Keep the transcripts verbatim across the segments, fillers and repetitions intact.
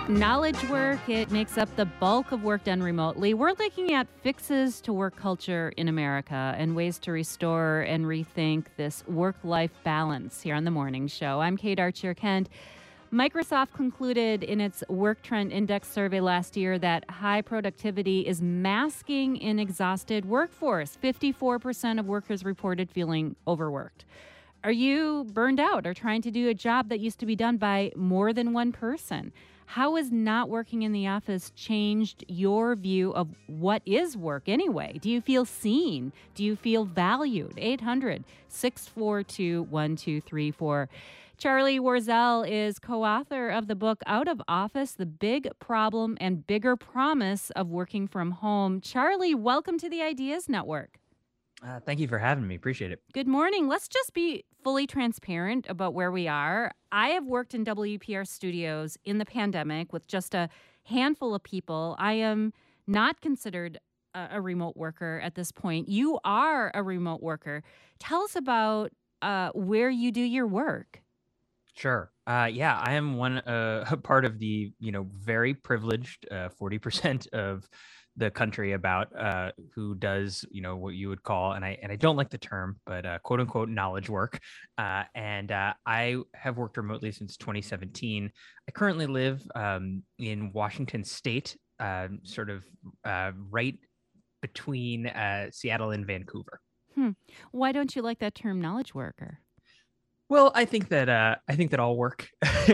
Knowledge work, it makes up the bulk of work done remotely. We're looking at fixes to work culture in America and ways to restore and rethink this work-life balance here on the Morning Show. I'm Kate Archer-Kent. Microsoft concluded in its Work Trend Index survey last year that high productivity is masking an exhausted workforce. fifty-four percent of workers reported feeling overworked. Are you burned out or trying to do a job that used to be done by more than one person? How has not working in the office changed your view of what is work anyway? Do you feel seen? Do you feel valued? eight hundred, six four two, one two three four. Charlie Warzel is co-author of the book Out of Office, The Big Problem and Bigger Promise of Working from Home. Charlie, welcome to the Ideas Network. Uh, thank you for having me. Appreciate it. Good morning. Let's just be fully transparent about where we are. I have worked in W P R studios in the pandemic with just a handful of people. I am not considered a, a remote worker at this point. You are a remote worker. Tell us about uh, where you do your work. Sure. Uh, yeah, I am one uh, a part of the you know very privileged uh, forty percent of the country about uh, who does you know what you would call, and I and I don't like the term, but uh, quote unquote knowledge work. Uh, and uh, I have worked remotely since twenty seventeen. I currently live um, in Washington State, uh, sort of uh, right between uh, Seattle and Vancouver. Hmm. Why don't you like that term knowledge worker? Well, I think that uh, I think that all work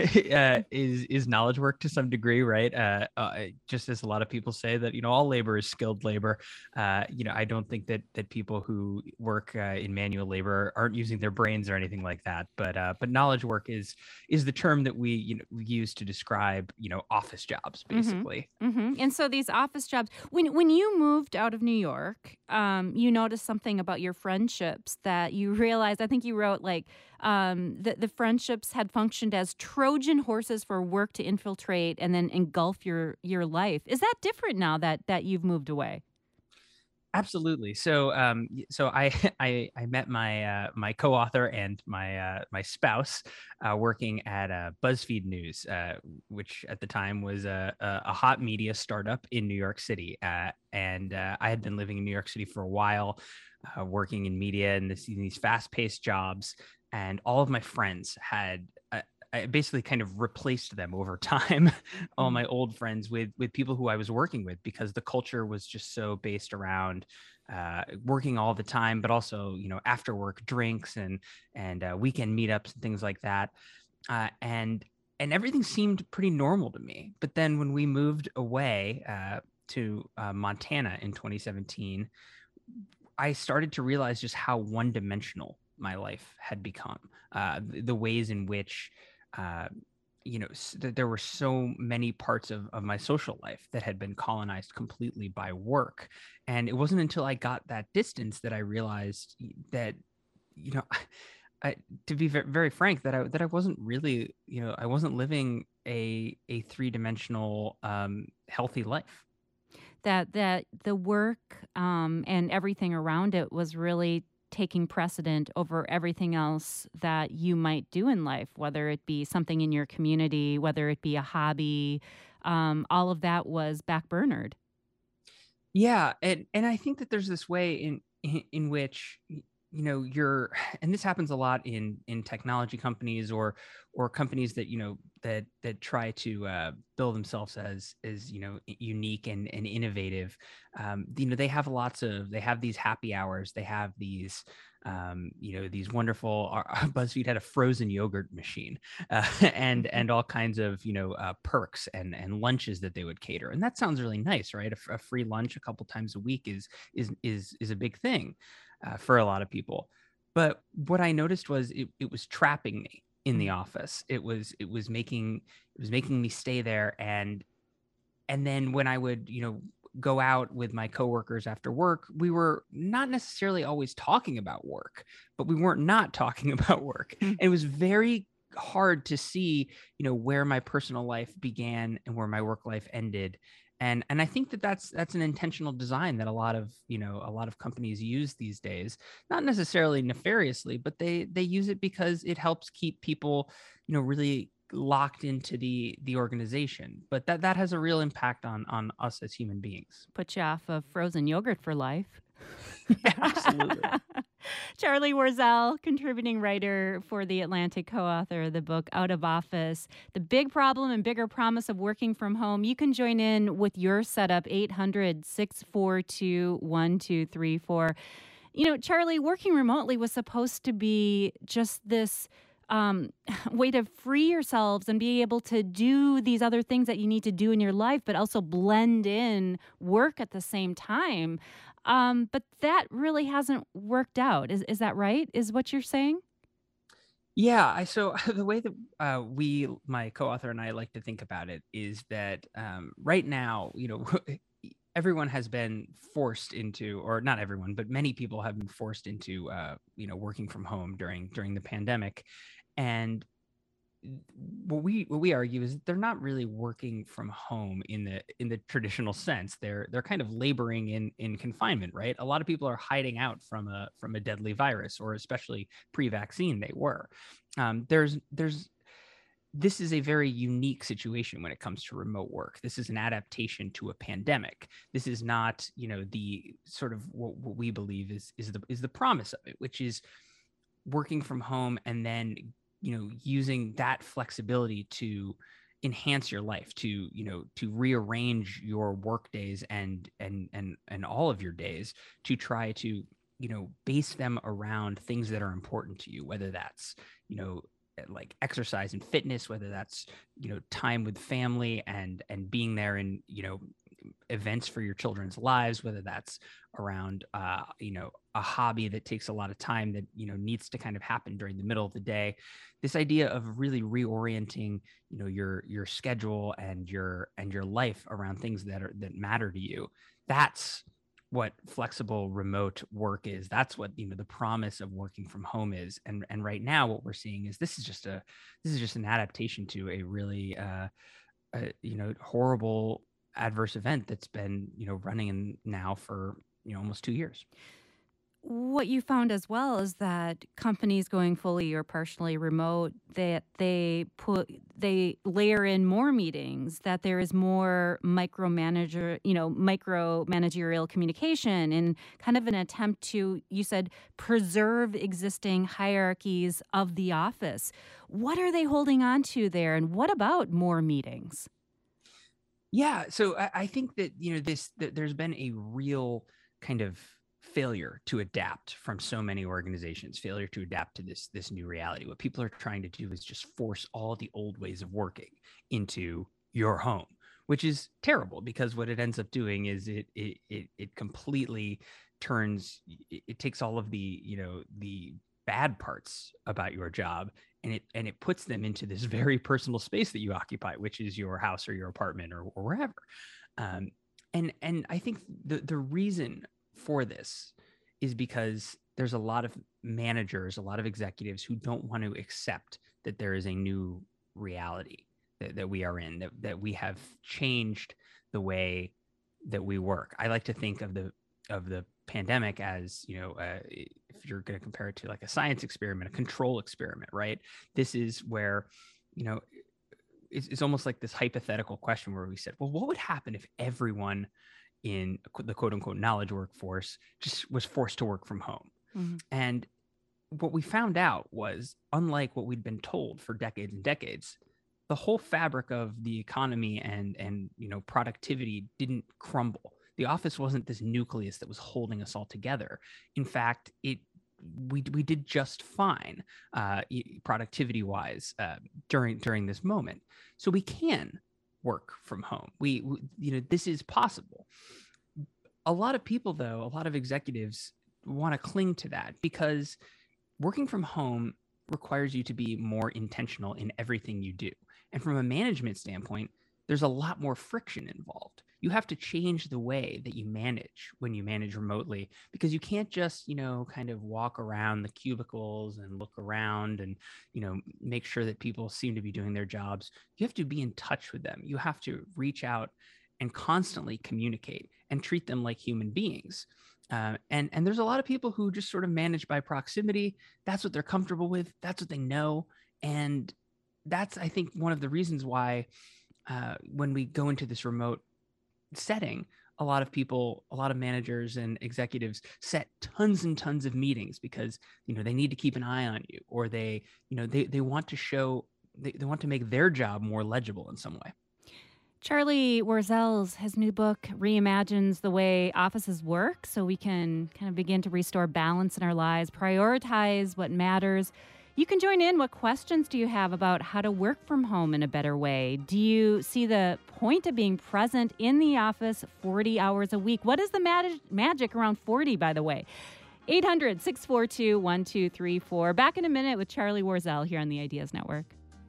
uh, is is knowledge work to some degree, right? Uh, uh, just as a lot of people say that you know all labor is skilled labor. Uh, you know, I don't think that that people who work uh, in manual labor aren't using their brains or anything like that. But uh, but knowledge work is is the term that we you know we use to describe you know office jobs basically. Mm-hmm. Mm-hmm. And so these office jobs, when when you moved out of New York, um, you noticed something about your friendships that you realized. I think you wrote like. Um, the, the friendships had functioned as Trojan horses for work to infiltrate and then engulf your your life. Is that different now that that you've moved away? Absolutely. So, um, y- so I, I, I met my, uh, my co-author and my, uh, my spouse, uh, working at, uh, BuzzFeed News, uh, which at the time was a, a, a hot media startup in New York City. Uh, and, uh, I had been living in New York City for a while, uh, working in media and this, in these fast-paced jobs. And all of my friends had, uh, I basically kind of replaced them over time, all my old friends with with people who I was working with, because the culture was just so based around uh, working all the time, but also you know after work drinks and and uh, weekend meetups and things like that, uh, and and everything seemed pretty normal to me. But then when we moved away uh, to uh, Montana in twenty seventeen, I started to realize just how one dimensional my life had become. Uh, the, the ways in which uh, you know, s- that there were so many parts of, of my social life that had been colonized completely by work. And it wasn't until I got that distance that I realized that, you know, I, to be very, very frank, that I that I wasn't really, you know, I wasn't living a a three dimensional um, healthy life. That that the work um, and everything around it was really taking precedent over everything else that you might do in life, whether it be something in your community, whether it be a hobby, um, all of that was backburnered. Yeah, and and I think that there's this way in in, in which y- you know you're, and this happens a lot in in technology companies or or companies that you know that that try to uh, build themselves as as you know i- unique and and innovative. Um, you know they have lots of they have these happy hours. They have these um, you know these wonderful. Uh, BuzzFeed had a frozen yogurt machine uh, and Mhm. and all kinds of you know uh, perks and and lunches that they would cater, and that sounds really nice, right? A, f- a free lunch a couple times a week is is is is a big thing uh, for a lot of people. But what I noticed was it, it was trapping me in the Mm. office. It was it was making it was making me stay there, and and then when I would, you know, go out with my coworkers after work, we were not necessarily always talking about work, but we weren't not talking about work. Mm. And it was very hard to see, you know, where my personal life began and where my work life ended. And and I think that that's that's an intentional design that a lot of, you know, a lot of companies use these days, not necessarily nefariously, but they they use it because it helps keep people, you know, really locked into the the organization, but that that has a real impact on on us as human beings. Put you off of frozen yogurt for life. Yeah, absolutely. Charlie Warzel, contributing writer for The Atlantic, co-author of the book Out of Office, The Big Problem and Bigger Promise of Working from Home. You can join in with your setup, eight hundred, six four two, one two three four. You know, Charlie, working remotely was supposed to be just this um, way to free yourselves and be able to do these other things that you need to do in your life, but also blend in work at the same time. Um, but that really hasn't worked out. Is is that right? Is what you're saying? Yeah, I so the way that uh, we, my co-author and I, like to think about it is that um, right now, you know, everyone has been forced into, or not everyone, but many people have been forced into, uh, you know, working from home during during the pandemic, and what we what we argue is that they're not really working from home in the in the traditional sense. They're they're kind of laboring in in confinement, right? A lot of people are hiding out from a from a deadly virus, or especially pre-vaccine they were. Um, there's there's this is a very unique situation when it comes to remote work. This is an adaptation to a pandemic. This is not, you know, the sort of what, what we believe is is the is the promise of it, which is working from home and then, you know, using that flexibility to enhance your life, to, you know, to rearrange your work days and and and and all of your days to try to, you know, base them around things that are important to you, whether that's, you know, like exercise and fitness, whether that's, you know, time with family and and being there in, you know, events for your children's lives, whether that's around, uh, you know, a hobby that takes a lot of time that, you know, needs to kind of happen during the middle of the day. This idea of really reorienting, you know, your your schedule and your and your life around things that are that matter to you. That's what flexible remote work is. That's what, you know, the promise of working from home is. And and right now what we're seeing is this is just a this is just an adaptation to a really uh, a, you know, horrible adverse event that's been, you know, running in now for, you know, almost two years. What you found as well is that companies going fully or partially remote, that they put they layer in more meetings, that there is more micromanager, you know, micro managerial communication in kind of an attempt to, you said, preserve existing hierarchies of the office. What are they holding on to there? And what about more meetings? Yeah, so I, I think that, you know, this that there's been a real kind of failure to adapt from so many organizations, failure to adapt to this this new reality. What people are trying to do is just force all the old ways of working into your home, which is terrible, because what it ends up doing is it it it, it completely turns it, it takes all of the, you know, the bad parts about your job, and it and it puts them into this very personal space that you occupy, which is your house or your apartment, or, or wherever. Um, and and I think the the reason for this is because there's a lot of managers, a lot of executives who don't want to accept that there is a new reality that, that we are in, that, that we have changed the way that we work. I like to think of the of the pandemic as, you know, uh, if you're going to compare it to like a science experiment, a control experiment, right? This is where, you know, it's, it's almost like this hypothetical question where we said, well, what would happen if everyone in the quote unquote knowledge workforce just was forced to work from home? Mm-hmm. And what we found out was, unlike what we'd been told for decades and decades, the whole fabric of the economy and and you know, productivity didn't crumble. The office wasn't this nucleus that was holding us all together. In fact, it we we did just fine, uh, productivity wise, uh, during during this moment. So we can work from home. We, we you know, this is possible. A lot of people, though, a lot of executives want to cling to that, because working from home requires you to be more intentional in everything you do. And from a management standpoint, there's a lot more friction involved. You have to change the way that you manage when you manage remotely, because you can't just, you know, kind of walk around the cubicles and look around and, you know, make sure that people seem to be doing their jobs. You have to be in touch with them. You have to reach out and constantly communicate and treat them like human beings. Uh, and and there's a lot of people who just sort of manage by proximity. That's what they're comfortable with. That's what they know. And that's, I think, one of the reasons why uh, when we go into this remote setting, a lot of people, a lot of managers and executives set tons and tons of meetings because, you know, they need to keep an eye on you, or they, you know, they, they want to show, they, they want to make their job more legible in some way. Charlie Warzel's, his new book reimagines the way offices work so we can kind of begin to restore balance in our lives, prioritize what matters. You can join in. What questions do you have about how to work from home in a better way? Do you see the point of being present in the office forty hours a week? What is the mag- magic around forty, by the way? eight hundred, six four two, one two three four. Back in a minute with Charlie Warzel here on the Ideas Network.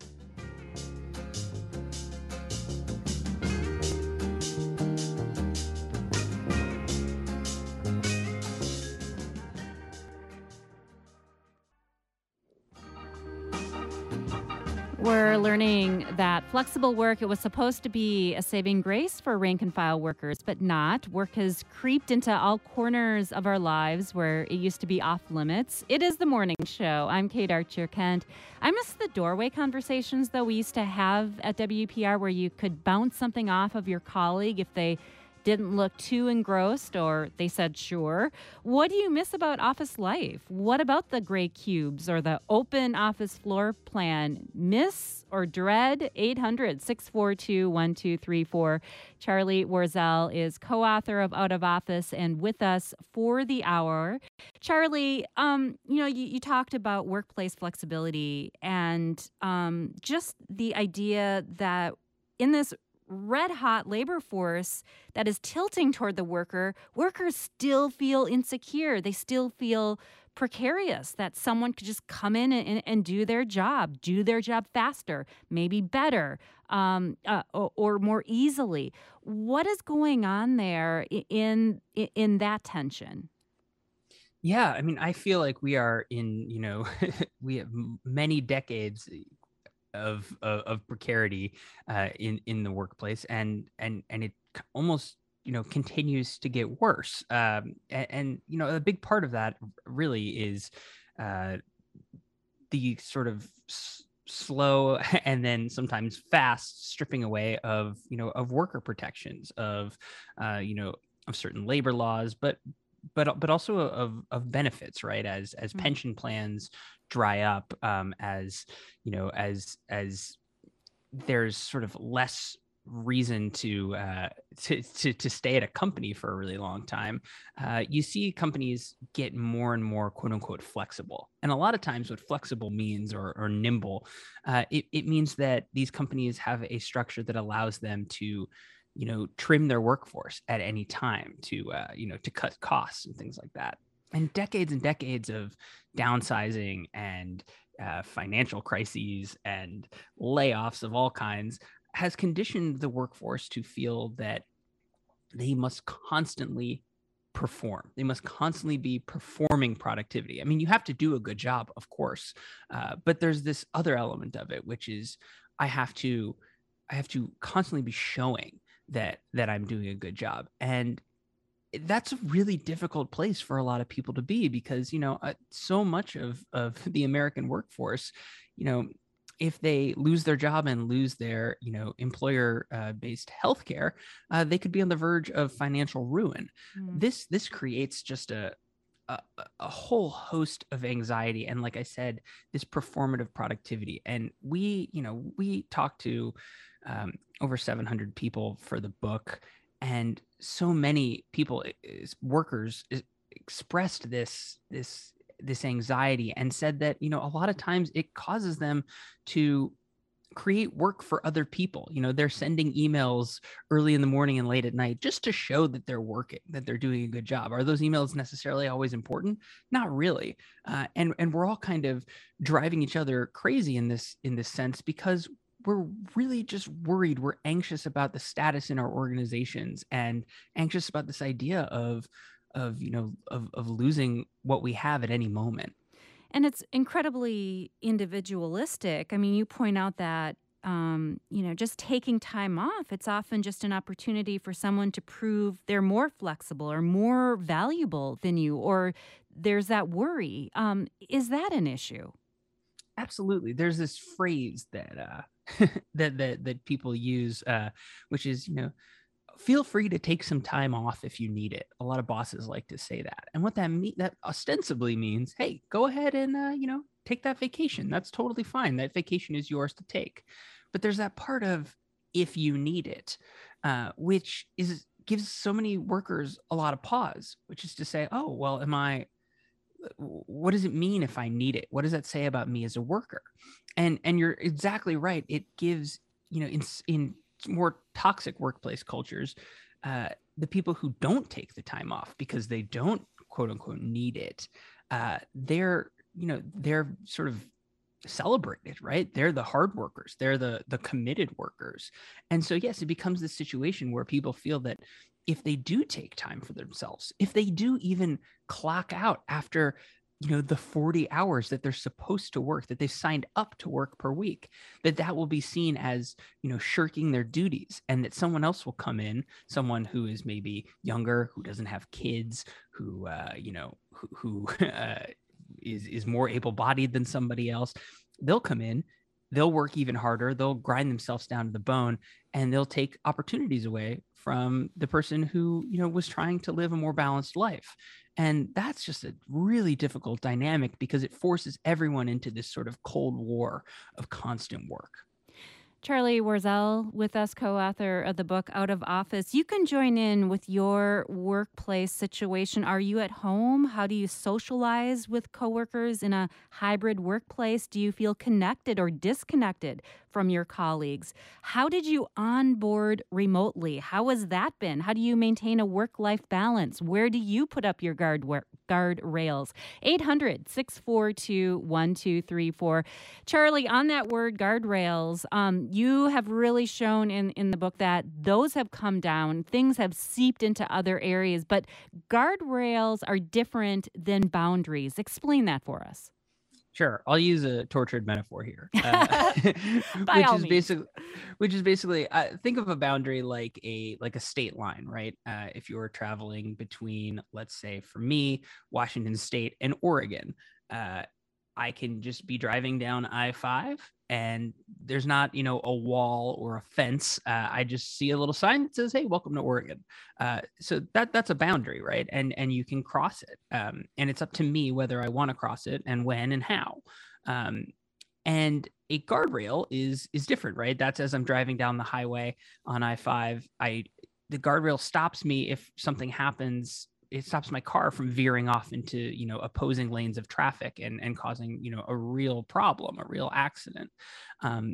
We're learning that flexible work, it was supposed to be a saving grace for rank and file workers, but not. Work has creeped into all corners of our lives where it used to be off limits. It is the morning show. I'm Kate Archer-Kent. I miss the doorway conversations, though, we used to have at W P R where you could bounce something off of your colleague if they didn't look too engrossed or they said sure. What do you miss about office life? What about the gray cubes or the open office floor plan? Miss or dread? eight hundred, six four two, one two three four. Charlie Warzel is co-author of Out of Office and with us for the hour. Charlie, um, you know, you, you talked about workplace flexibility and um, just the idea that in this red-hot labor force that is tilting toward the worker, workers still feel insecure. They still feel precarious that someone could just come in and, and do their job, do their job faster, maybe better, um, uh, or, or more easily. What is going on there in in that tension? Yeah, I mean, I feel like we are in, you know, we have many decades of of, of precarity uh, in in the workplace, and and and it almost, you know, continues to get worse. Um, and, and you know, a big part of that really is uh, the sort of s- slow and then sometimes fast stripping away of, you know, of worker protections, of uh, you know, of certain labor laws, but but but also of of benefits, right? As as Mm. pension plans dry up, um, as you know, as as there's sort of less reason to uh, to, to to stay at a company for a really long time, uh, you see companies get more and more quote unquote flexible. And a lot of times, what flexible means, or, or nimble, uh, it, it means that these companies have a structure that allows them to, you know, trim their workforce at any time to, uh, you know, to cut costs and things like that. And decades and decades of downsizing and uh, financial crises and layoffs of all kinds has conditioned the workforce to feel that they must constantly perform. They must constantly be performing productivity. I mean, you have to do a good job, of course, uh, but there's this other element of it, which is I have to, I have to constantly be showing that that I'm doing a good job, and that's a really difficult place for a lot of people to be, because, you know, uh, so much of of the American workforce, you know, if they lose their job and lose their, you know, employer uh, based healthcare, uh, they could be on the verge of financial ruin. Mm. This this creates just a a, a whole host of anxiety, and like I said, this performative productivity. And we, you know, we talked to um, over seven hundred people for the book, and so many people, is, workers, is, expressed this this this anxiety and said that, you know, a lot of times it causes them to create work for other people. You know, they're sending emails early in the morning and late at night just to show that they're working, that they're doing a good job. Are those emails necessarily always important? Not really. Uh, and and we're all kind of driving each other crazy in this in this sense, because we're really just worried. We're anxious about the status in our organizations, and anxious about this idea of of you know of of losing what we have at any moment. And it's incredibly individualistic. I mean, you point out that, um, you know, just taking time off, it's often just an opportunity for someone to prove they're more flexible or more valuable than you, or there's that worry. Um, is that an issue? absolutely. There's this phrase that uh, that that that people use, uh, which is, you know, feel free to take some time off if you need it. A lot of bosses like to say that, and what that mean that ostensibly means, hey, go ahead and uh, you know, take that vacation. That's totally fine. That vacation is yours to take. But there's that part of if you need it, uh, which is gives so many workers a lot of pause, which is to say, oh, well, am I what does it mean if I need it? What does that say about me as a worker? And and you're exactly right. It gives, you know, in in more toxic workplace cultures, uh, the people who don't take the time off because they don't quote unquote need it, uh, they're, you know, they're sort of celebrated, right? They're the hard workers. They're the the committed workers. And so, yes, it becomes this situation where people feel that if they do take time for themselves, if they do even clock out after, you know, the forty hours that they're supposed to work, that they've signed up to work per week, that that will be seen as, you know, shirking their duties, and that someone else will come in, someone who is maybe younger, who doesn't have kids, who, uh, you know, who, who uh, is, is more able-bodied than somebody else. They'll come in, they'll work even harder, they'll grind themselves down to the bone, and they'll take opportunities away from the person who, you know, was trying to live a more balanced life. And that's just a really difficult dynamic because it forces everyone into this sort of cold war of constant work. Charlie Warzel with us, co-author of the book Out of Office. You can join in with your workplace situation. Are you at home? How do you socialize with coworkers in a hybrid workplace? Do you feel connected or disconnected from your colleagues? How did you onboard remotely? How has that been? How do you maintain a work-life balance? Where do you put up your guard guard rails? eight hundred, six four two, one two three four. Charlie, on that word guardrails, um, you have really shown in, in the book that those have come down. Things have seeped into other areas, but guardrails are different than boundaries. Explain that for us. Sure, I'll use a tortured metaphor here, uh, By which all is means. basically, which is basically, uh, think of a boundary like a like a state line, right? Uh, if you were traveling between, let's say, for me, Washington State and Oregon, uh, I can just be driving down I five, and there's not, you know, a wall or a fence. Uh, I just see a little sign that says, "Hey, welcome to Oregon." Uh, so that that's a boundary, right? And and you can cross it, um, and it's up to me whether I want to cross it and when and how. Um, and a guardrail is is different, right? That's as I'm driving down the highway on I five. I the guardrail stops me if something happens. It stops my car from veering off into, you know, opposing lanes of traffic and, and causing, you know, a real problem, a real accident. Um,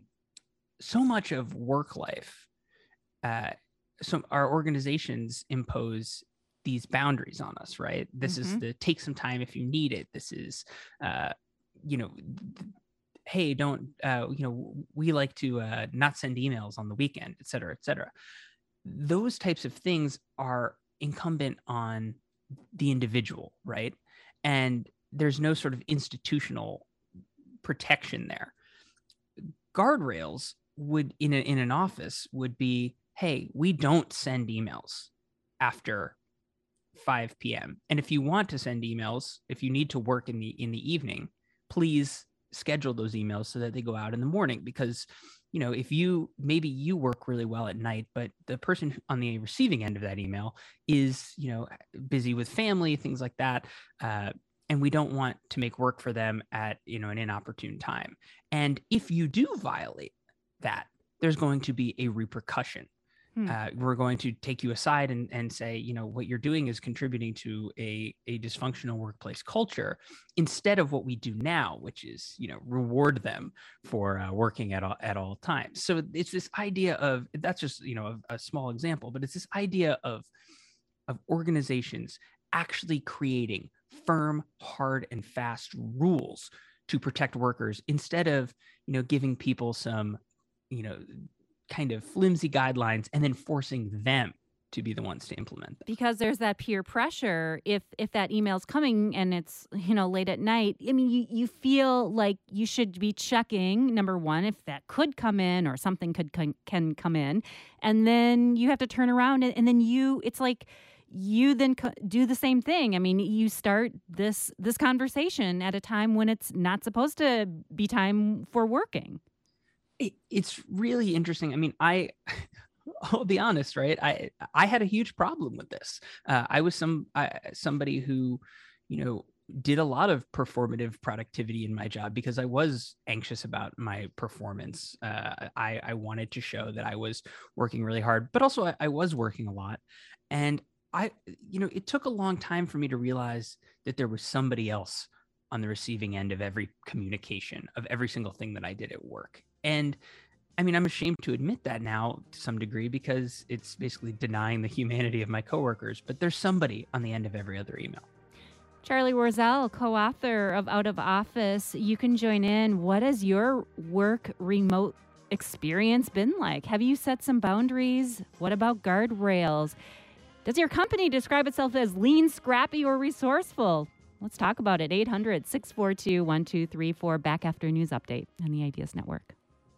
so much of work life, uh, so our organizations impose these boundaries on us, right? This mm-hmm. is the take some time if you need it. This is, uh, you know, th- hey, don't, uh, you know, we like to uh, not send emails on the weekend, et cetera, et cetera. Those types of things are incumbent on the individual, right? And there's no sort of institutional protection there. Guardrails would in a, in an office would be, hey, we don't send emails after five p.m. And if you want to send emails, if you need to work in the in the evening, please schedule those emails so that they go out in the morning. Because, you know, if you maybe you work really well at night, but the person on the receiving end of that email is, you know, busy with family, things like that. Uh, and we don't want to make work for them at, you know, an inopportune time. And if you do violate that, there's going to be a repercussion. Hmm. Uh, we're going to take you aside and, and say, you know, what you're doing is contributing to a, a dysfunctional workplace culture, instead of what we do now, which is, you know, reward them for uh, working at all, at all times. So it's this idea of, that's just, you know, a, a small example, but it's this idea of, of organizations actually creating firm, hard, and fast rules to protect workers, instead of, you know, giving people some, you know, kind of flimsy guidelines and then forcing them to be the ones to implement them. Because there's that peer pressure. If if that email's coming and it's, you know, late at night, I mean, you, you feel like you should be checking, number one, if that could come in or something could can, can come in. And then you have to turn around and, and then you, it's like you then co- do the same thing. I mean, you start this this conversation at a time when it's not supposed to be time for working. It, it's really interesting. I mean, I I'll be honest, right? I I had a huge problem with this. Uh, I was some I, somebody who, you know, did a lot of performative productivity in my job because I was anxious about my performance. Uh, I I wanted to show that I was working really hard, but also I, I was working a lot, and I, you know, it took a long time for me to realize that there was somebody else on the receiving end of every communication, of every single thing that I did at work, and I mean, I'm ashamed to admit that now to some degree because it's basically denying the humanity of my coworkers, but there's somebody on the end of every other email. Charlie Warzel, co-author of Out of Office, you can join in. What has your work remote experience been like? Have you set some boundaries? What about guardrails? Does your company describe itself as lean, scrappy, or resourceful? Let's talk about it. eight hundred, six four two, one two three four. Back after news update on the Ideas Network.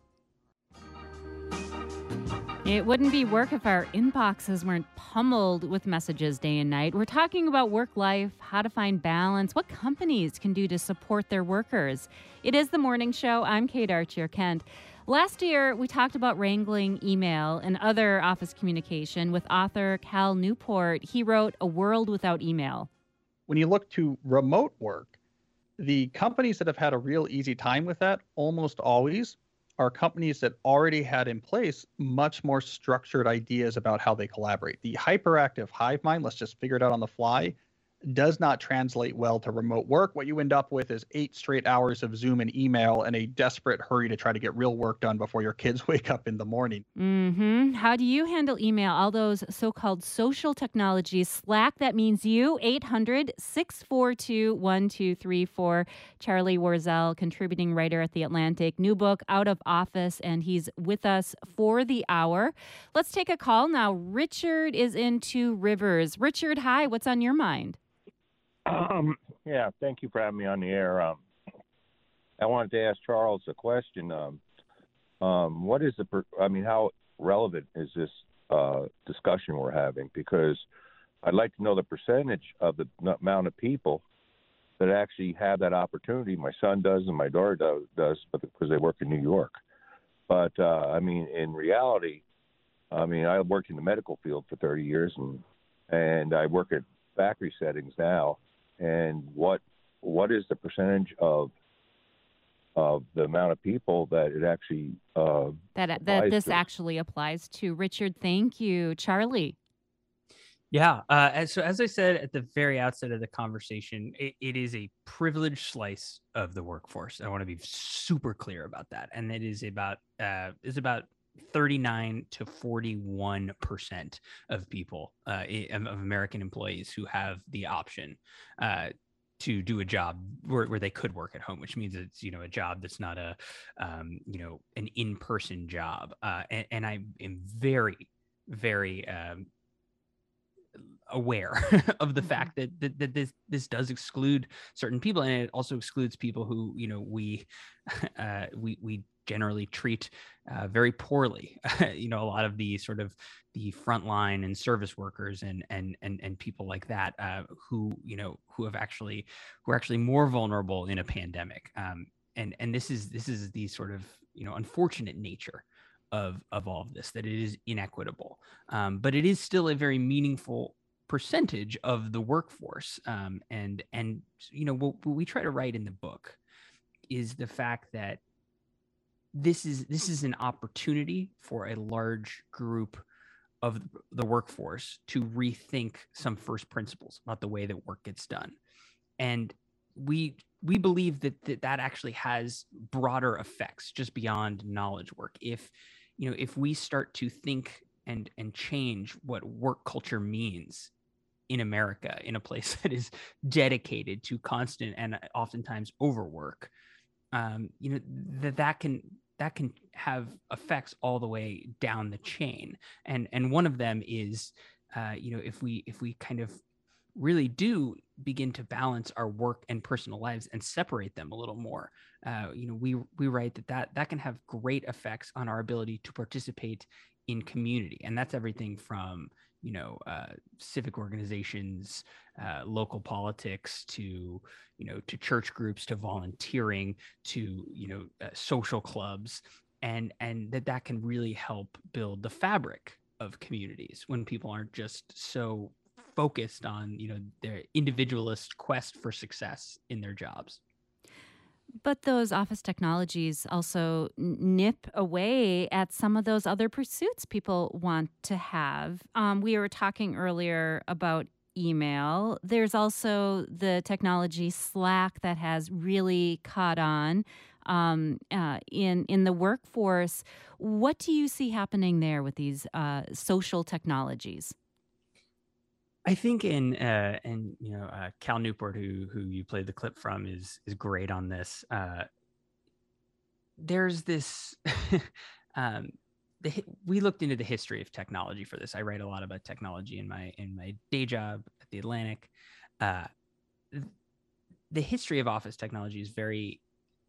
It wouldn't be work if our inboxes weren't pummeled with messages day and night. We're talking about work life, how to find balance, what companies can do to support their workers. It is the morning show. I'm Kate Archer-Kent. Last year, we talked about wrangling email and other office communication with author Cal Newport. He wrote A World Without Email. When you look to remote work, the companies that have had a real easy time with that almost always are companies that already had in place much more structured ideas about how they collaborate. The hyperactive hive mind, let's just figure it out on the fly, does not translate well to remote work. What you end up with is eight straight hours of Zoom and email and a desperate hurry to try to get real work done before your kids wake up in the morning. Mm-hmm. How do you handle email, all those so-called social technologies? Slack, that means you. eight hundred, six four two, one two three four. Charlie Warzel, contributing writer at The Atlantic. New book, Out of Office, and he's with us for the hour. Let's take a call now. Richard is in Two Rivers. Richard, hi. What's on your mind? Um, yeah, thank you for having me on the air. Um, I wanted to ask Charles a question. Um, um, what is the, per- I mean, how relevant is this uh, discussion we're having? Because I'd like to know the percentage of the n- amount of people that actually have that opportunity. My son does and my daughter does, does but because they work in New York. But, uh, I mean, in reality, I mean, I worked in the medical field for thirty years, and and I work at factory settings now. And what what is the percentage of of the amount of people that it actually uh, that that this to? actually applies to? Richard, thank you. Charlie. Yeah. Uh, as, so as I said at the very outset of the conversation, it, it is a privileged slice of the workforce. I want to be super clear about that. And it is about uh, is about thirty-nine to forty-one percent of people, uh, of American employees who have the option uh, to do a job where, where they could work at home, which means it's, you know, a job that's not a, um, you know, an in-person job. Uh, and, and I am very, very um, aware of the fact that, that that this this does exclude certain people, and it also excludes people who, you know, we uh, we we generally treat uh, very poorly. You know, a lot of the sort of the frontline and service workers and and and and people like that uh, who, you know, who have actually who are actually more vulnerable in a pandemic. Um, and and this is this is the sort of, you know, unfortunate nature of of all of this, that it is inequitable, um, but it is still a very meaningful percentage of the workforce. Um, and and you know, what, what we try to write in the book is the fact that this is this is an opportunity for a large group of the workforce to rethink some first principles about the way that work gets done. And we we believe that that, that actually has broader effects just beyond knowledge work. If, you know, if we start to think and and change what work culture means in America, in a place that is dedicated to constant and oftentimes overwork, um, you know, that that can that can have effects all the way down the chain. And and one of them is, uh, you know, if we if we kind of really do begin to balance our work and personal lives and separate them a little more, uh, you know, we we write that, that that can have great effects on our ability to participate in community. And that's everything from, you know, uh, civic organizations, uh, local politics, to, you know, to church groups, to volunteering, to, you know, uh, social clubs, and and that that can really help build the fabric of communities when people aren't just so focused on, you know, their individualist quest for success in their jobs. But those office technologies also n- nip away at some of those other pursuits people want to have. Um, we were talking earlier about email. There's also the technology Slack that has really caught on um, uh, in in the workforce. What do you see happening there with these uh, social technologies? I think in uh, and you know uh, Cal Newport, who who you played the clip from, is is great on this. Uh, there's this. um, the, hi- we looked into the history of technology for this. I write a lot about technology in my in my day job at the Atlantic. Uh, th- the history of office technology is very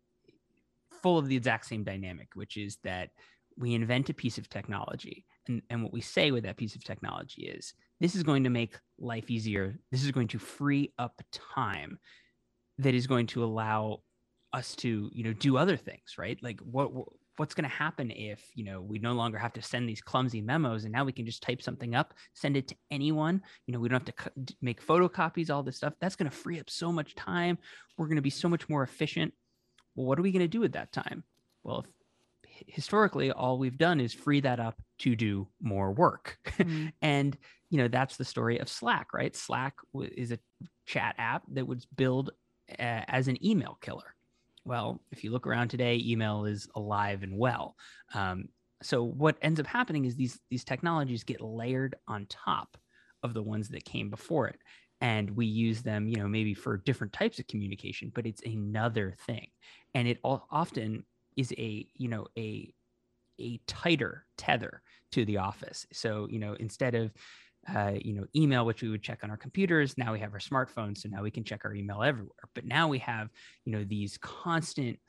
full of the exact same dynamic, which is that we invent a piece of technology, and, and what we say with that piece of technology is, this is going to make life easier. This is going to free up time that is going to allow us to, you know, do other things, right? Like what what's going to happen if, you know, we no longer have to send these clumsy memos, and now we can just type something up, send it to anyone. You know, we don't have to co- make photocopies, all this stuff. That's going to free up so much time. We're going to be so much more efficient. Well, what are we going to do with that time? Well, if, historically, all we've done is free that up to do more work. Mm. And, you know, that's the story of Slack, right? Slack w- is a chat app that was built uh, as an email killer. Well, if you look around today, email is alive and well. Um, so what ends up happening is these these technologies get layered on top of the ones that came before it. And we use them, you know, maybe for different types of communication, but it's another thing. And it all, often is a, you know, a a tighter tether to the office. So, you know, instead of, uh, you know, email, which we would check on our computers, now we have our smartphones. So now we can check our email everywhere. But now we have, you know, these constant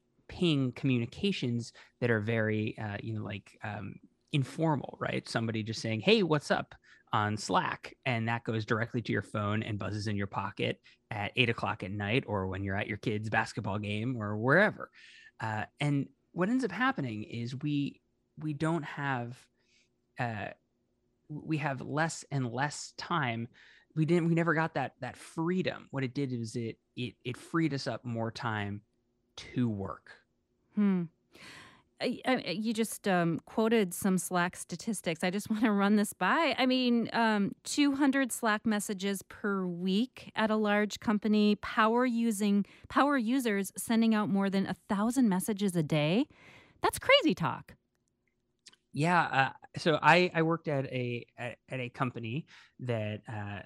ping communications that are very, uh, you know, like um, informal, right? Somebody just saying, hey, what's up on Slack? And that goes directly to your phone and buzzes in your pocket at eight o'clock at night, or when you're at your kid's basketball game or wherever. Uh, and what ends up happening is we we don't have uh, we have less and less time. We didn't we never got that that freedom. What it did is it it it freed us up more time to work. Hmm. I- I- You just um, quoted some Slack statistics. I just want to run this by. I mean, um, two hundred Slack messages per week at a large company. Power using power users sending out more than a thousand messages a day. That's crazy talk. Yeah. Uh, so I, I worked at a at, at a company that uh,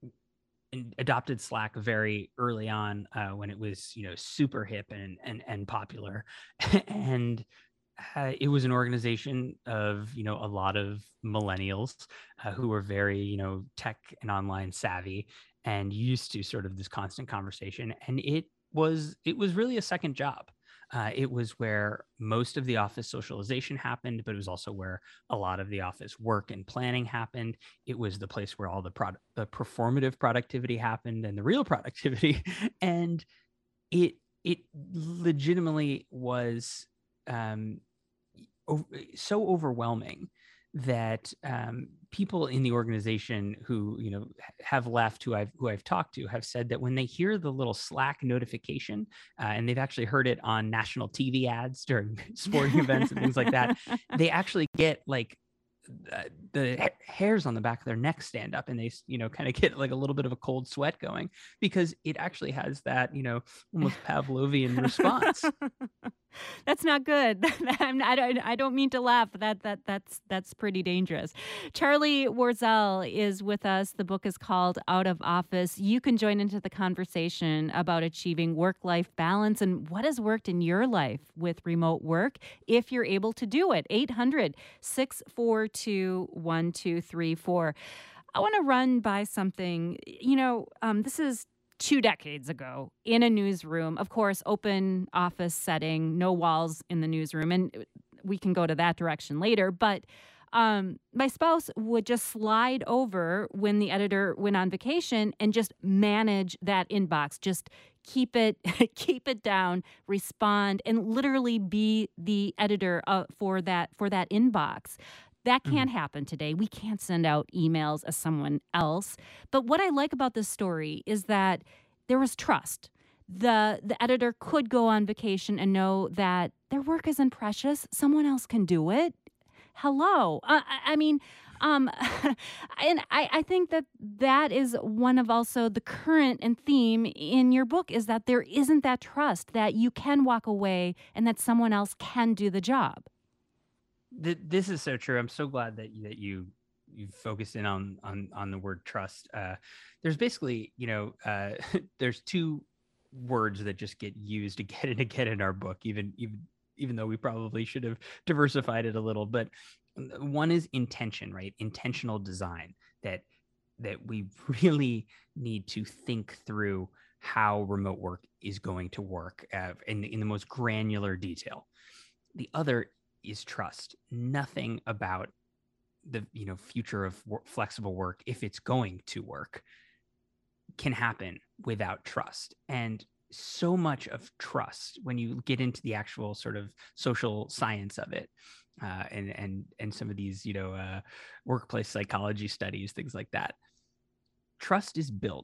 in- adopted Slack very early on, uh, when it was, you know, super hip and and and popular, and uh, it was an organization of, you know, a lot of millennials uh, who were very, you know, tech and online savvy and used to sort of this constant conversation. And it was it was really a second job. Uh, it was where most of the office socialization happened, but it was also where a lot of the office work and planning happened. It was the place where all the product, the performative productivity happened, and the real productivity. And it it legitimately was um, o- so overwhelming that um, people in the organization who, you know, have left, who I've who I've talked to, have said that when they hear the little Slack notification, uh, and they've actually heard it on national T V ads during sporting events and things like that, they actually get like uh, the ha- hairs on the back of their neck stand up, and they, you know, kind of get like a little bit of a cold sweat going, because it actually has that, you know, almost Pavlovian response. That's not good. I'm, I don't. I don't mean to laugh, but that that that's that's pretty dangerous. Charlie Warzel is with us. The book is called Out of Office. You can join into the conversation about achieving work-life balance and what has worked in your life with remote work, if you're able to do it. eight hundred, six four two, one two three four. I want to run by something. You know, um, this is two decades ago in a newsroom. Of course, open office setting, no walls in the newsroom. And we can go to that direction later. But Um, my spouse would just slide over when the editor went on vacation and just manage that inbox, just keep it keep it down, respond, and literally be the editor uh, for that for that inbox. That can't mm-hmm. happen today. We can't send out emails as someone else. But what I like about this story is that there was trust. The the editor could go on vacation and know that their work isn't precious. Someone else can do it. Hello. Uh, I, I mean, um, and I, I think that that is one of also the current and theme in your book is that there isn't that trust that you can walk away and that someone else can do the job. This is so true. I'm so glad that you, that you you focused in on on on the word trust. Uh, there's basically, you know, uh, there's two words that just get used again and again in our book, even even even though we probably should have diversified it a little. But one is intention, right? Intentional design. That that we really need to think through how remote work is going to work uh, in in the most granular detail. The other is trust. Nothing about the you know future of w- flexible work, if it's going to work, can happen without trust. And so much of trust, when you get into the actual sort of social science of it, uh, and and and some of these you know uh, workplace psychology studies, things like that, trust is built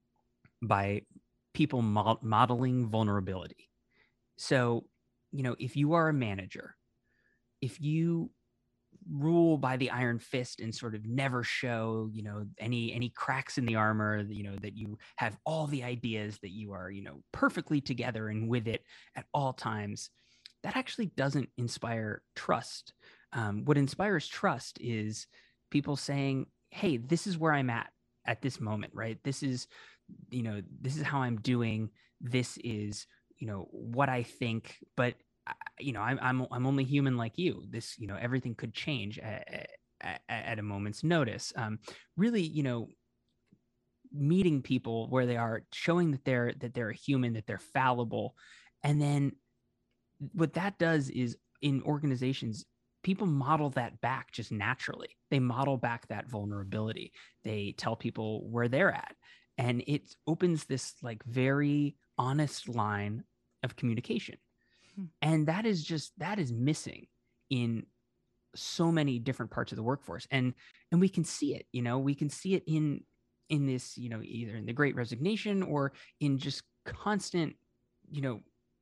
by people mod- modeling vulnerability. So you know if you are a manager, if you rule by the iron fist and sort of never show, you know, any any cracks in the armor, you know, that you have all the ideas, that you are, you know, perfectly together and with it at all times, that actually doesn't inspire trust. Um, what inspires trust is people saying, hey, this is where I'm at at this moment, right? This is, you know, this is how I'm doing. This is, you know, what I think, but you know, I'm I'm I'm only human like you. This, you know, everything could change at, at, at a moment's notice. Um, really, you know, meeting people where they are, showing that they're that they're a human, that they're fallible, and then what that does is in organizations, people model that back just naturally. They model back that vulnerability. They tell people where they're at, and it opens this like very honest line of communication. And that is just, that is missing in so many different parts of the workforce. And, and we can see it, you know, we can see it in, in this, you know, either in the Great Resignation or in just constant, you know,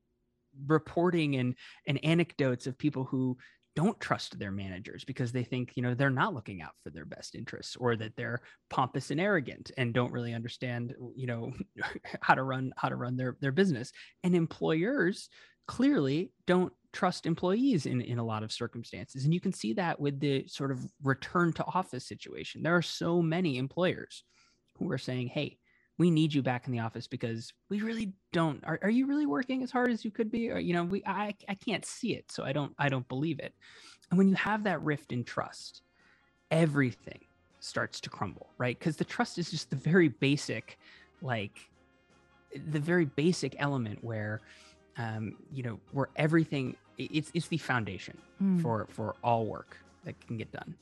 reporting and, and anecdotes of people who don't trust their managers because they think, you know, they're not looking out for their best interests, or that they're pompous and arrogant and don't really understand, you know, how to run, how to run their, their business. And employers clearly don't trust employees in, in a lot of circumstances. And you can see that with the sort of return to office situation. There are so many employers who are saying, hey, we need you back in the office because we really don't, are, are you really working as hard as you could be? Or, you know, we, I, I can't see it. So I don't, I don't believe it. And when you have that rift in trust, everything starts to crumble, right? Because the trust is just the very basic, like the very basic element where, Um, you know, where everything, it's it's the foundation mm. for, for all work that can get done.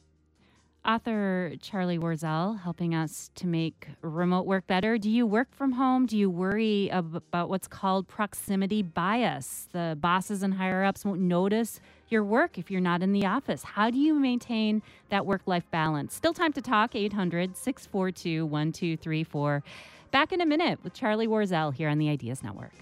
Author Charlie Warzel helping us to make remote work better. Do you work from home? Do you worry ab- about what's called proximity bias? The bosses and higher-ups won't notice your work if you're not in the office. How do you maintain that work-life balance? Still time to talk, eight hundred, six four two, one two three four. Back in a minute with Charlie Warzel here on the Ideas Network.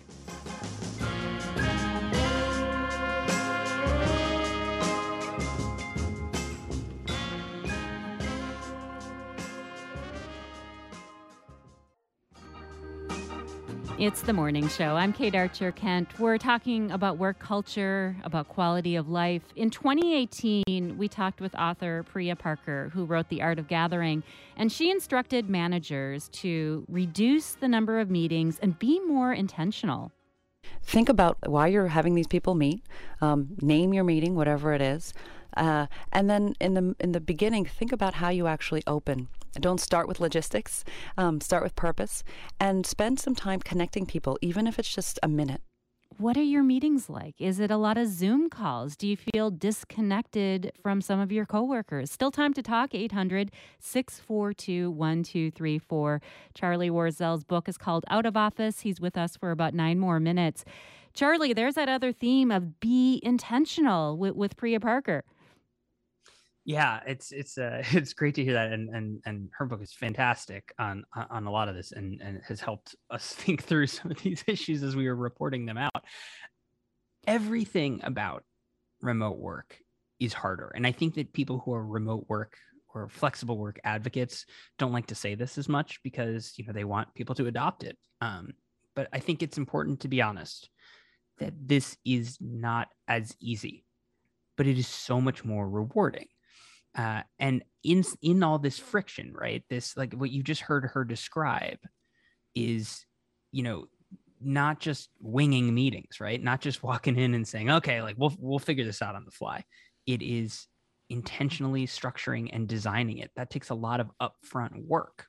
It's the morning show. I'm Kate Archer-Kent. We're talking about work culture, about quality of life. In twenty eighteen, we talked with author Priya Parker, who wrote The Art of Gathering, and she instructed managers to reduce the number of meetings and be more intentional. Think about why you're having these people meet, um, name your meeting, whatever it is, uh, and then in the in the beginning, think about how you actually open. Don't start with logistics, um, start with purpose, and spend some time connecting people, even if it's just a minute. What are your meetings like? Is it a lot of Zoom calls? Do you feel disconnected from some of your coworkers? Still time to talk. eight hundred, six four two, one two three four. Charlie Warzel's book is called Out of Office. He's with us for about nine more minutes. Charlie, there's that other theme of be intentional with, with Priya Parker. Yeah, it's it's uh, it's great to hear that, and and and her book is fantastic on on a lot of this, and and has helped us think through some of these issues as we were reporting them out. Everything about remote work is harder, and I think that people who are remote work or flexible work advocates don't like to say this as much because you know they want people to adopt it. Um, but I think it's important to be honest that this is not as easy, but it is so much more rewarding. Uh, and in in all this friction, right? This, like what you just heard her describe is, you know, not just winging meetings, right? Not just walking in and saying, okay, like we'll we'll figure this out on the fly. It is intentionally structuring and designing it. That takes a lot of upfront work.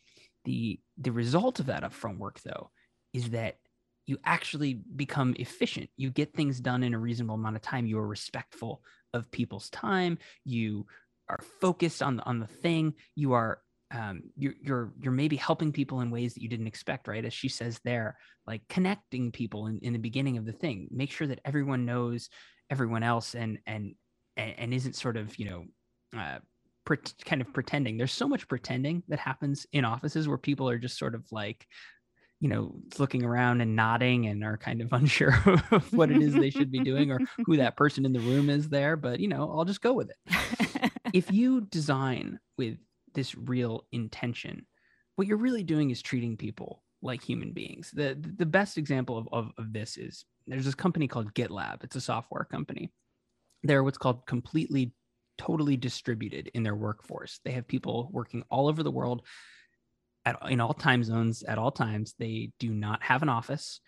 The the result of that upfront work, though, is that you actually become efficient. You get things done in a reasonable amount of time. You are respectful of people's time. You are focused on the, on the thing. You are um, you're you're you're maybe helping people in ways that you didn't expect, right? As she says there, like connecting people in, in the beginning of the thing. Make sure that everyone knows everyone else and and and isn't sort of you know uh, pre- kind of pretending. There's so much pretending that happens in offices where people are just sort of like, you know, looking around and nodding and are kind of unsure of what it is they should be doing or who that person in the room is there. But, you know, I'll just go with it. If you design with this real intention, what you're really doing is treating people like human beings. The the best example of, of, of this is there's this company called GitLab. It's a software company. They're what's called completely, totally distributed in their workforce. They have people working all over the world at, in all time zones at all times. They do not have an office.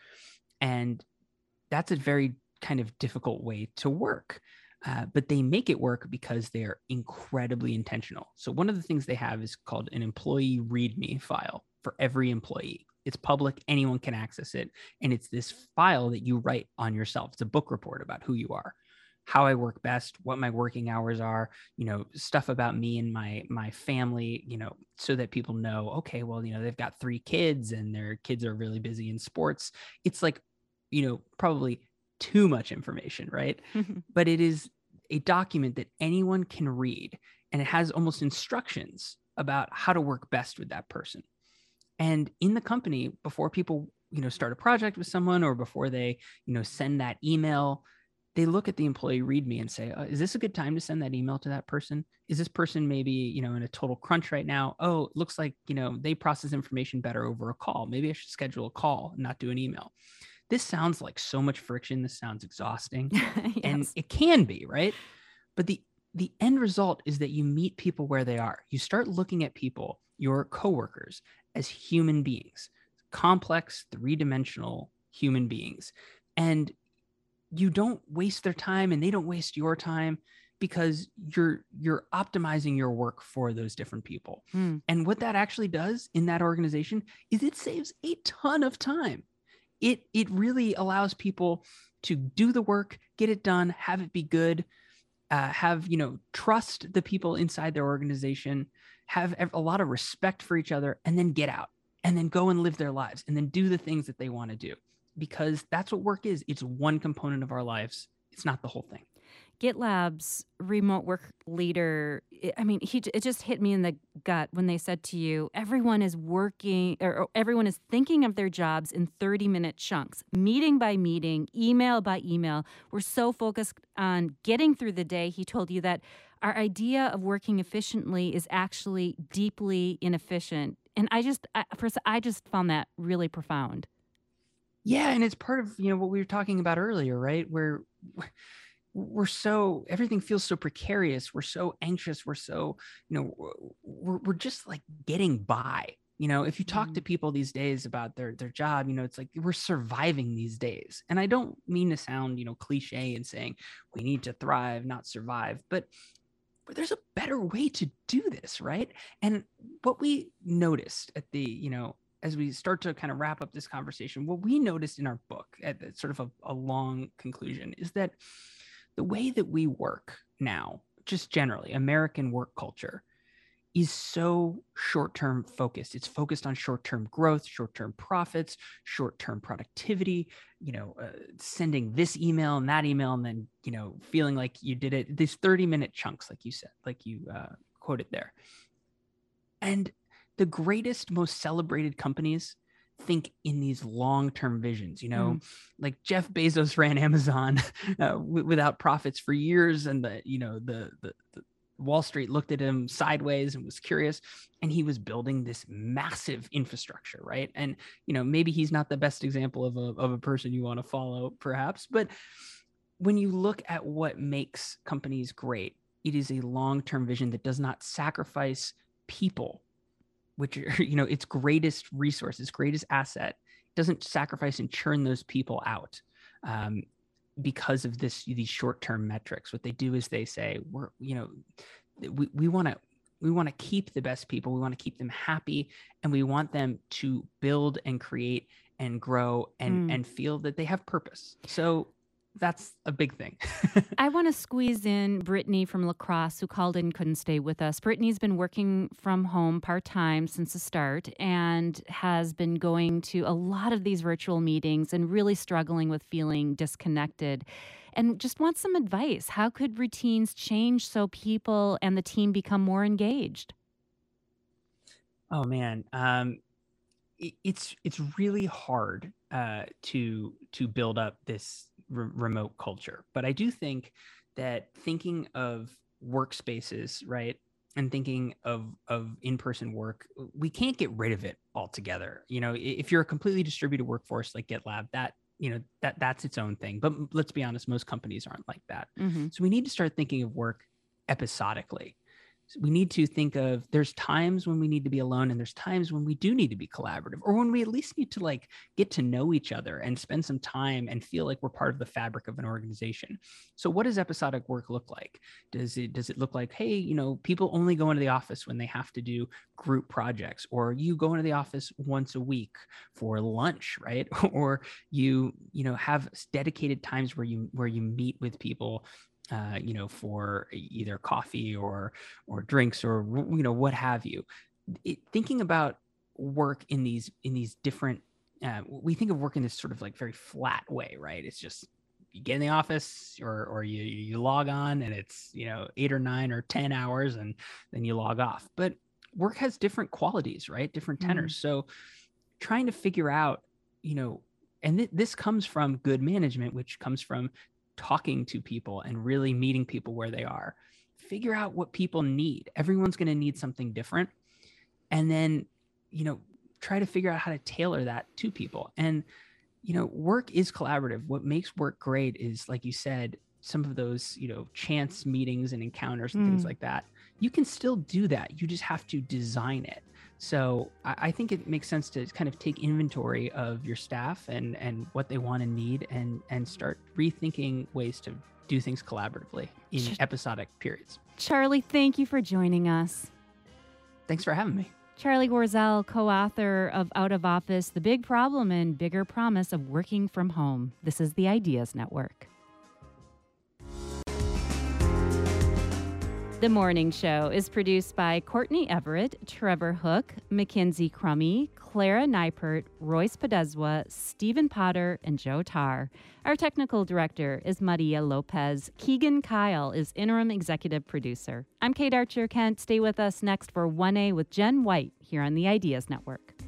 And that's a very kind of difficult way to work. Uh, but they make it work because they're incredibly intentional. So one of the things they have is called an employee README file for every employee. It's public. Anyone can access it. And it's this file that you write on yourself. It's a book report about who you are, how I work best, what my working hours are, you know, stuff about me and my my family, you know, so that people know, okay, well, you know, they've got three kids and their kids are really busy in sports. It's like, you know, probably too much information, right? But it is a document that anyone can read, and it has almost instructions about how to work best with that person. And in the company, before people, you know, start a project with someone or before they, you know, send that email, they look at the employee README and say, oh, is this a good time to send that email to that person? Is this person maybe, you know, in a total crunch right now? Oh, it looks like, you know, they process information better over a call. Maybe I should schedule a call and not do an email. This sounds like so much friction. This sounds exhausting. Yes. And it can be, right? But the the end result is that you meet people where they are. You start looking at people, your coworkers, as human beings, complex, three-dimensional human beings. And you don't waste their time and they don't waste your time because you're you're optimizing your work for those different people. Hmm. And what that actually does in that organization is it saves a ton of time. It it really allows people to do the work, get it done, have it be good, uh, have, you know, trust the people inside their organization, have a lot of respect for each other, and then get out and then go and live their lives and then do the things that they want to do, because that's what work is. It's one component of our lives. It's not the whole thing. GitLab's remote work leader, I mean, he it just hit me in the gut when they said to you, everyone is working or, or everyone is thinking of their jobs in thirty-minute chunks, meeting by meeting, email by email. We're so focused on getting through the day. He told you that our idea of working efficiently is actually deeply inefficient. And I just, I, first, I just found that really profound. Yeah, and it's part of, you know, what we were talking about earlier, right? Where we're so, everything feels so precarious. We're so anxious. We're so, you know, we're, we're just like getting by. You know, if you talk mm-hmm. to people these days about their, their job, you know, it's like we're surviving these days. And I don't mean to sound, you know, cliche and saying we need to thrive, not survive, but, but there's a better way to do this, right? And what we noticed at the, you know, as we start to kind of wrap up this conversation, what we noticed in our book at, at sort of a, a long conclusion is that the way that we work now, just generally American work culture, is so short-term focused. It's focused on short-term growth, short-term profits, short-term productivity, you know, uh, sending this email and that email, and then, you know, feeling like you did it, these thirty minute chunks, like you said, like you uh, quoted there. And the greatest, most celebrated companies think in these long-term visions, you know, mm. like Jeff Bezos ran Amazon uh, w- without profits for years. And the, you know, the, the, the Wall Street looked at him sideways and was curious, and he was building this massive infrastructure, right? And, you know, maybe he's not the best example of a, of a person you want to follow, perhaps, but when you look at what makes companies great, it is a long-term vision that does not sacrifice people, which are, you know, its greatest resource, its greatest asset. It doesn't sacrifice and churn those people out. Um, because of this, these short-term metrics. What they do is they say, we're, you know, we, we want to, we want to keep the best people. We want to keep them happy, and we want them to build and create and grow and, mm. and feel that they have purpose. So that's a big thing. I want to squeeze in Brittany from La Crosse, who called in and couldn't stay with us. Brittany's been working from home part-time since the start and has been going to a lot of these virtual meetings and really struggling with feeling disconnected, and just wants some advice. How could routines change so people and the team become more engaged? Oh, man. Um, it, it's it's really hard uh, to to build up this re- remote culture. But I do think that thinking of workspaces, right, and thinking of of in-person work, we can't get rid of it altogether. You know, if you're a completely distributed workforce like GitLab, that, you know, that that's its own thing. But let's be honest, most companies aren't like that. Mm-hmm. So we need to start thinking of work episodically. We need to think of, there's times when we need to be alone, and there's times when we do need to be collaborative, or when we at least need to like get to know each other and spend some time and feel like we're part of the fabric of an organization. So what does episodic work look like? Does it, does it look like, hey, you know, people only go into the office when they have to do group projects, or you go into the office once a week for lunch, right? Or you, you know, have dedicated times where you, where you meet with people, Uh, you know, for either coffee or or drinks or, you know, what have you. It, thinking about work in these in these different, uh, we think of work in this sort of like very flat way, right? It's just you get in the office, or or you you log on, and it's, you know, eight or nine or ten hours, and then you log off. But work has different qualities, right? Different tenors. Mm. So trying to figure out, you know, and th- this comes from good management, which comes from talking to people and really meeting people where they are. Figure out what people need. Everyone's going to need something different. And then, you know, try to figure out how to tailor that to people. And, you know, work is collaborative. What makes work great is, like you said, some of those, you know, chance meetings and encounters and mm. things like that. You can still do that. You just have to design it. So I, I think it makes sense to kind of take inventory of your staff and, and what they want and need, and, and start rethinking ways to do things collaboratively in Ch- episodic periods. Charlie, thank you for joining us. Thanks for having me. Charlie Warzel, co-author of Out of Office, The Big Problem and Bigger Promise of Working from Home. This is the Ideas Network. The Morning Show is produced by Courtney Everett, Trevor Hook, Mackenzie Crummy, Clara Neipert, Royce Podeswa, Stephen Potter, and Joe Tarr. Our technical director is Maria Lopez. Keegan Kyle is interim executive producer. I'm Kate Archer-Kent. Stay with us next for one A with Jen White here on the Ideas Network.